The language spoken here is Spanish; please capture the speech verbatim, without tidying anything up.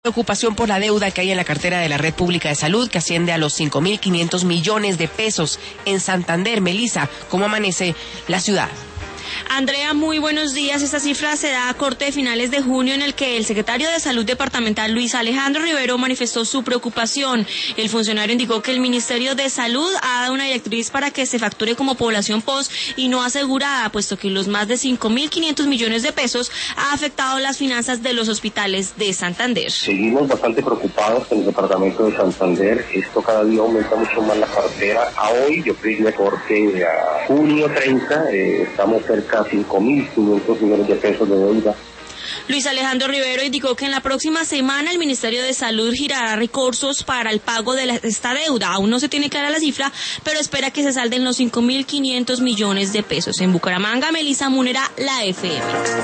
Preocupación por la deuda que hay en la cartera de la Red Pública de Salud, que asciende a los cinco mil quinientos millones de pesos en Santander. Melissa, ¿cómo amanece la ciudad? Andrea, muy buenos días. Esta cifra se da a corte de finales de junio, en el que el secretario de Salud departamental, Luis Alejandro Rivero, manifestó su preocupación. El funcionario indicó que el Ministerio de Salud ha dado una directriz para que se facture como población post y no asegurada, puesto que los más de cinco mil quinientos millones de pesos ha afectado las finanzas de los hospitales de Santander. Seguimos bastante preocupados en el departamento de Santander. Esto cada día aumenta mucho más la cartera. A hoy, yo creo que a junio treinta, eh, estamos cerca de cinco mil quinientos millones de pesos de deuda. Luis Alejandro Rivero indicó que en la próxima semana el Ministerio de Salud girará recursos para el pago de la, esta deuda. Aún no se tiene clara la cifra, pero espera que se salden los cinco mil quinientos millones de pesos. En Bucaramanga, Melissa Munera, la F M.